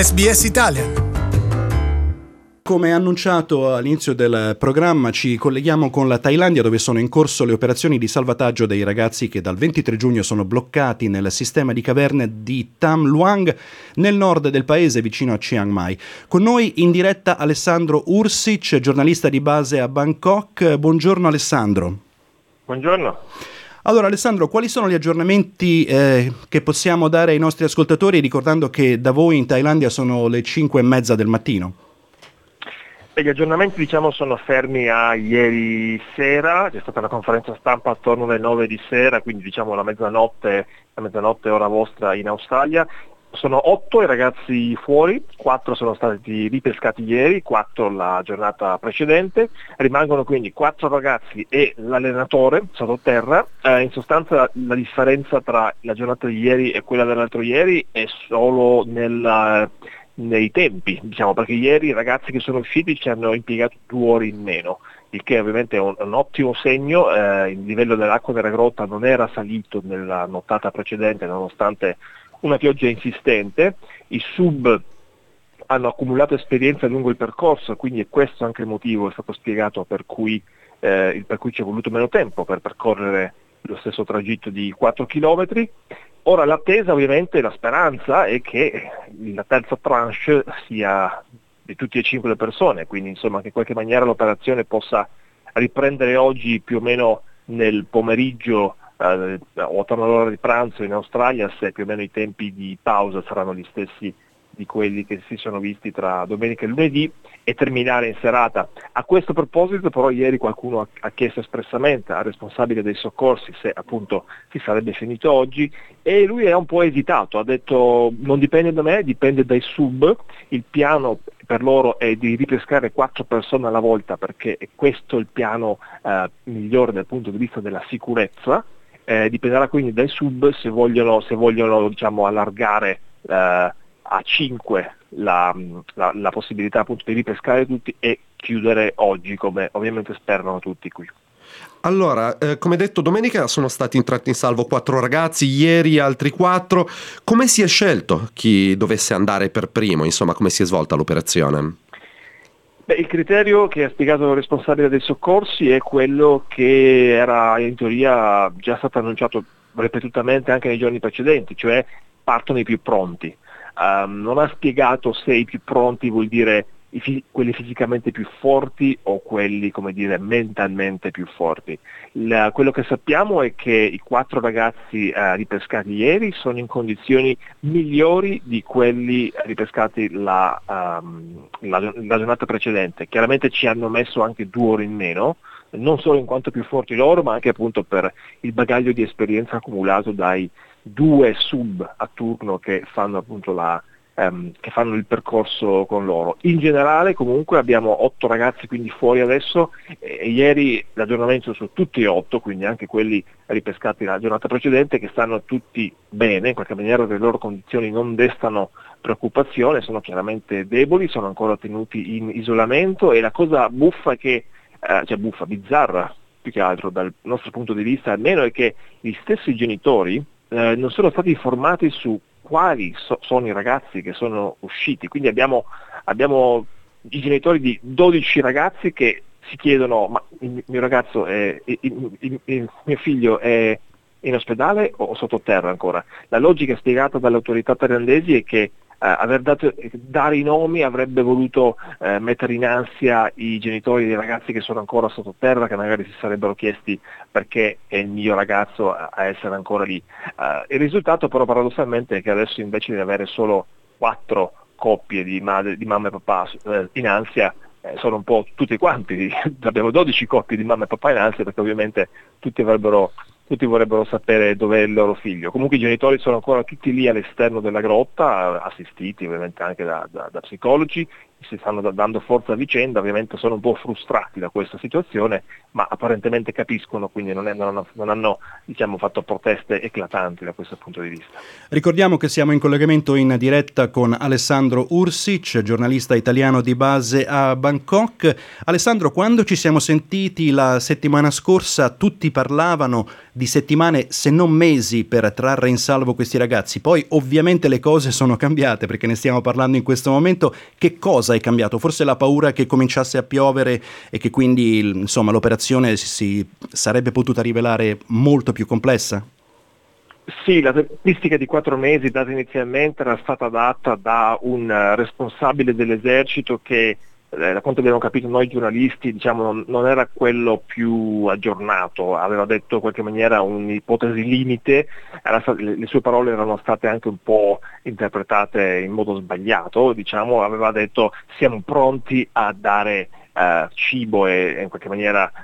SBS Italian. Come annunciato all'inizio del programma, ci colleghiamo con la Thailandia, dove sono in corso le operazioni di salvataggio dei ragazzi che dal 23 giugno sono bloccati nel sistema di caverne di Tham Luang, nel nord del paese, vicino a Chiang Mai. Con noi in diretta Alessandro Ursic, giornalista di base a Bangkok. Buongiorno Alessandro. Buongiorno. Allora Alessandro, quali sono gli aggiornamenti che possiamo dare ai nostri ascoltatori, ricordando che da voi in Thailandia sono le 5:30 del mattino? Gli aggiornamenti sono fermi a ieri sera, c'è stata una conferenza stampa attorno alle 9 di sera, quindi la mezzanotte ora vostra in Australia. Sono 8 i ragazzi fuori, 4 sono stati ripescati ieri, 4 la giornata precedente, rimangono quindi 4 ragazzi e l'allenatore sottoterra. In sostanza la differenza tra la giornata di ieri e quella dell'altro ieri è solo nei tempi, perché ieri i ragazzi che sono usciti ci hanno impiegato 2 ore in meno, il che ovviamente è un ottimo segno. Il livello dell'acqua della grotta non era salito nella nottata precedente nonostante una pioggia insistente. I sub hanno accumulato esperienza lungo il percorso, quindi è questo anche il motivo, è stato spiegato per cui ci è voluto meno tempo per percorrere lo stesso tragitto di 4 km. Ora l'attesa, ovviamente, la speranza è che la terza tranche sia di tutti e 5 le persone, quindi che in qualche maniera l'operazione possa riprendere oggi più o meno nel pomeriggio o attorno all'ora di pranzo in Australia, se più o meno i tempi di pausa saranno gli stessi di quelli che si sono visti tra domenica e lunedì, e terminare in serata. A questo proposito però ieri qualcuno ha chiesto espressamente al responsabile dei soccorsi se appunto si sarebbe finito oggi, e lui è un po' esitato, ha detto non dipende da me, dipende dai sub, il piano per loro è di ripescare 4 persone alla volta perché è questo il piano migliore dal punto di vista della sicurezza. Dipenderà quindi dai sub se vogliono allargare a 5 la possibilità appunto di ripescare tutti e chiudere oggi, come ovviamente sperano tutti qui. Allora, come detto, domenica sono stati intratti in salvo 4 ragazzi, ieri altri 4. Come si è scelto chi dovesse andare per primo? Come si è svolta l'operazione? Il criterio che ha spiegato il responsabile dei soccorsi è quello che era in teoria già stato annunciato ripetutamente anche nei giorni precedenti, cioè partono i più pronti. Non ha spiegato se i più pronti vuol dire quelli fisicamente più forti o quelli, mentalmente più forti. Quello che sappiamo è che i 4 ragazzi ripescati ieri sono in condizioni migliori di quelli ripescati la giornata precedente. Chiaramente ci hanno messo anche 2 ore in meno, non solo in quanto più forti loro, ma anche appunto per il bagaglio di esperienza accumulato dai 2 sub a turno che fanno appunto che fanno il percorso con loro. In generale comunque abbiamo 8 ragazzi quindi fuori adesso, e ieri l'aggiornamento su tutti e 8, quindi anche quelli ripescati la giornata precedente, che stanno tutti bene, in qualche maniera le loro condizioni non destano preoccupazione, sono chiaramente deboli, sono ancora tenuti in isolamento, e la cosa buffa che bizzarra più che altro dal nostro punto di vista almeno, è che gli stessi genitori non sono stati informati su quali sono i ragazzi che sono usciti. Quindi abbiamo i genitori di 12 ragazzi che si chiedono: ma il mio figlio è in ospedale o sottoterra ancora? La logica spiegata dalle autorità thailandesi è che dare i nomi avrebbe voluto mettere in ansia i genitori dei ragazzi che sono ancora sottoterra, che magari si sarebbero chiesti perché è il mio ragazzo a essere ancora lì. Il risultato però paradossalmente è che adesso, invece di avere solo 4 coppie di mamma e papà in ansia, sono un po' tutti quanti, abbiamo 12 coppie di mamma e papà in ansia, perché ovviamente tutti vorrebbero sapere dov'è il loro figlio. Comunque i genitori sono ancora tutti lì all'esterno della grotta, assistiti ovviamente anche da psicologi. si stanno dando forza a vicenda, ovviamente sono un po' frustrati da questa situazione, ma apparentemente capiscono, quindi non hanno diciamo, fatto proteste eclatanti da questo punto di vista. Ricordiamo che siamo in collegamento in diretta con Alessandro Ursic, giornalista italiano di base a Bangkok. Alessandro, quando ci siamo sentiti la settimana scorsa tutti parlavano di settimane se non mesi per trarre in salvo questi ragazzi, poi ovviamente le cose sono cambiate perché ne stiamo parlando in questo momento. Che cosa è cambiato? Forse la paura che cominciasse a piovere e che quindi insomma l'operazione si sarebbe potuta rivelare molto più complessa? Sì, la tempistica di 4 mesi data inizialmente era stata data da un responsabile dell'esercito che, da quanto abbiamo capito noi giornalisti, diciamo, non era quello più aggiornato, aveva detto in qualche maniera un'ipotesi limite, le sue parole erano state anche un po' interpretate in modo sbagliato, diciamo, aveva detto siamo pronti a dare cibo e in qualche maniera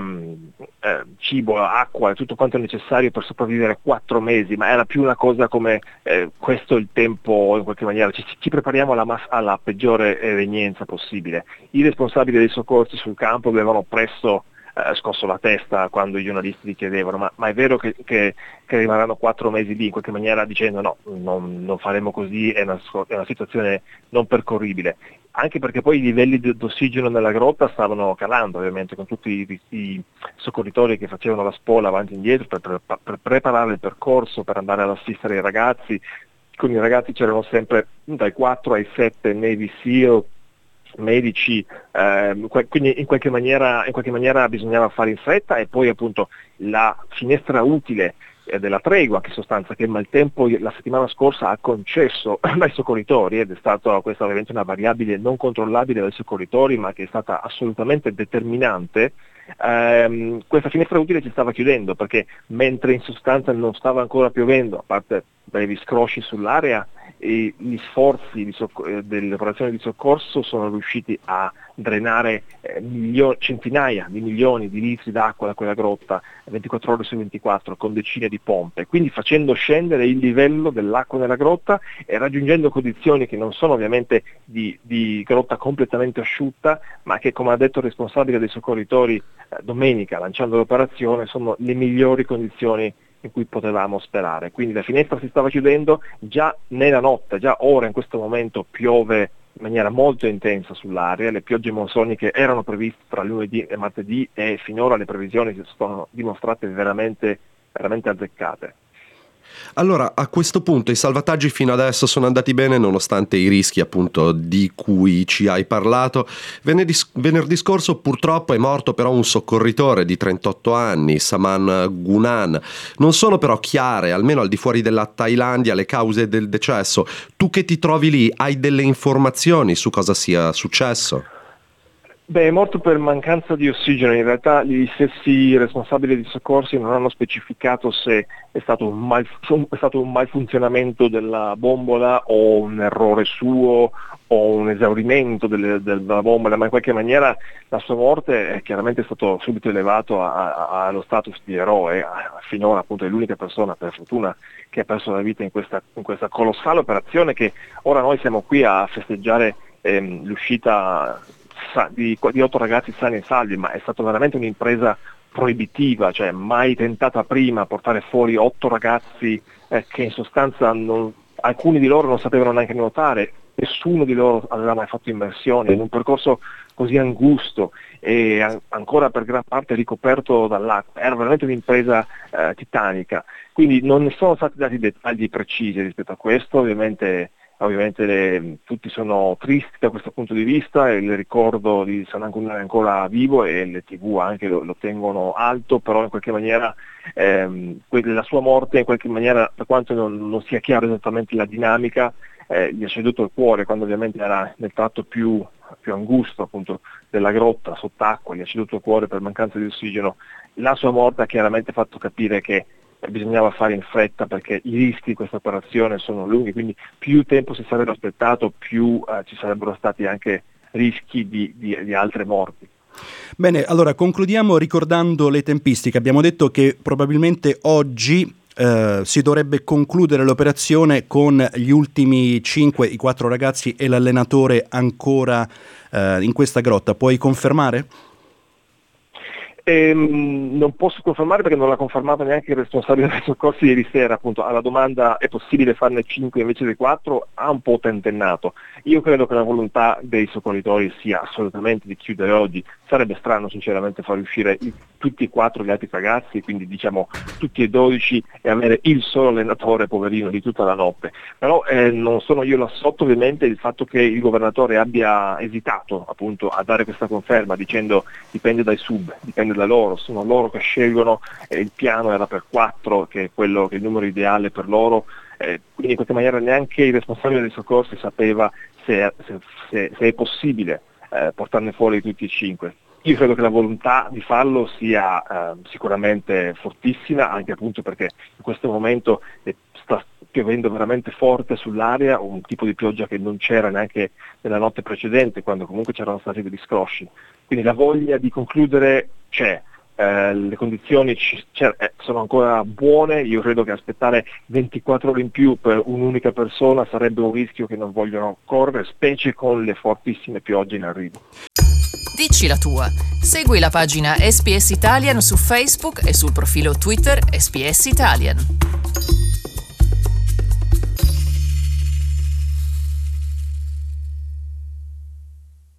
cibo, acqua e tutto quanto è necessario per sopravvivere 4 mesi, ma era più una cosa come questo è il tempo, in qualche maniera ci prepariamo alla peggiore evenienza possibile. I responsabili dei soccorsi sul campo avevano presto scosso la testa quando i giornalisti gli chiedevano ma è vero che rimarranno 4 mesi lì, in qualche maniera dicendo no, non faremo così, è una situazione non percorribile, anche perché poi i livelli d'ossigeno nella grotta stavano calando ovviamente con tutti i soccorritori che facevano la spola avanti e indietro per preparare il percorso, per andare ad assistere i ragazzi. Con i ragazzi c'erano sempre dai 4 ai 7 Navy SEAL, medici, quindi in qualche maniera bisognava fare in fretta, e poi appunto la finestra utile della tregua, che in sostanza che il maltempo la settimana scorsa ha concesso ai soccorritori, ed è stata questa ovviamente una variabile non controllabile dai soccorritori ma che è stata assolutamente determinante. Questa finestra utile ci stava chiudendo perché mentre in sostanza non stava ancora piovendo, a parte brevi scrosci sull'area, e gli sforzi delle operazioni di soccorso sono riusciti a drenare centinaia di milioni di litri d'acqua da quella grotta 24 ore su 24 con decine di pompe, quindi facendo scendere il livello dell'acqua nella grotta e raggiungendo condizioni che non sono ovviamente di grotta completamente asciutta, ma che, come ha detto il responsabile dei soccorritori domenica lanciando l'operazione, sono le migliori condizioni in cui potevamo sperare. Quindi la finestra si stava chiudendo già nella notte, già ora in questo momento piove in maniera molto intensa sull'area, le piogge monsoniche erano previste tra lunedì e martedì e finora le previsioni si sono dimostrate veramente azzeccate. Allora, a questo punto i salvataggi fino adesso sono andati bene nonostante i rischi appunto di cui ci hai parlato. Venerdì scorso purtroppo è morto però un soccorritore di 38 anni, Saman Gunan. Non sono però chiare, almeno al di fuori della Thailandia, le cause del decesso. Tu che ti trovi lì, hai delle informazioni su cosa sia successo? Beh, è morto per mancanza di ossigeno. In realtà gli stessi responsabili di soccorsi non hanno specificato se è stato un malfunzionamento della bombola o un errore suo o un esaurimento della bombola, ma in qualche maniera la sua morte è chiaramente stato subito elevato allo status di eroe. Finora appunto è l'unica persona, per fortuna, che ha perso la vita in questa colossale operazione, che ora noi siamo qui a festeggiare l'uscita di 8 ragazzi sani e salvi, ma è stata veramente un'impresa proibitiva, cioè mai tentata prima, portare fuori 8 ragazzi che in sostanza alcuni di loro non sapevano neanche nuotare, nessuno di loro aveva mai fatto immersione in un percorso così angusto e ancora per gran parte ricoperto dall'acqua. Era veramente un'impresa titanica, quindi non ne sono stati dati dettagli precisi rispetto a questo. Ovviamente tutti sono tristi da questo punto di vista, e il ricordo di Saman Gunan è ancora vivo e le TV anche lo tengono alto, però in qualche maniera la sua morte, in qualche maniera, per quanto non sia chiaro esattamente la dinamica, gli è ceduto il cuore quando ovviamente era nel tratto più angusto appunto della grotta sott'acqua, gli è ceduto il cuore per mancanza di ossigeno. La sua morte ha chiaramente fatto capire che bisognava fare in fretta perché i rischi di questa operazione sono lunghi, quindi più tempo si sarebbe aspettato, più ci sarebbero stati anche rischi di altre morti. Bene, allora concludiamo ricordando le tempistiche. Abbiamo detto che probabilmente oggi si dovrebbe concludere l'operazione con gli ultimi 5, i 4 ragazzi e l'allenatore ancora in questa grotta. Puoi confermare? Non posso confermare perché non l'ha confermato neanche il responsabile dei soccorsi ieri sera, appunto. Alla domanda è possibile farne 5 invece dei 4 ha un po' tentennato. Io credo che la volontà dei soccorritori sia assolutamente di chiudere oggi. Sarebbe strano sinceramente far uscire tutti e 4 gli altri ragazzi, quindi diciamo tutti e 12, e avere il solo allenatore poverino di tutta la notte. Però non sono io l'assotto ovviamente il fatto che il governatore abbia esitato appunto a dare questa conferma dicendo dipende dai sub, dipende da loro, sono loro che scelgono, il piano era per 4 che è quello che è il numero ideale per loro, quindi in questa maniera neanche il responsabile dei soccorsi sapeva se è possibile portarne fuori tutti e 5. Io credo che la volontà di farlo sia sicuramente fortissima, anche appunto perché in questo momento sta piovendo veramente forte sull'area, un tipo di pioggia che non c'era neanche nella notte precedente, quando comunque c'erano stati degli scrosci. Quindi la voglia di concludere c'è, le condizioni sono ancora buone. Io credo che aspettare 24 ore in più per un'unica persona sarebbe un rischio che non vogliono correre, specie con le fortissime piogge in arrivo. Dici la tua. Segui la pagina SPS Italian su Facebook e sul profilo Twitter SPS Italian.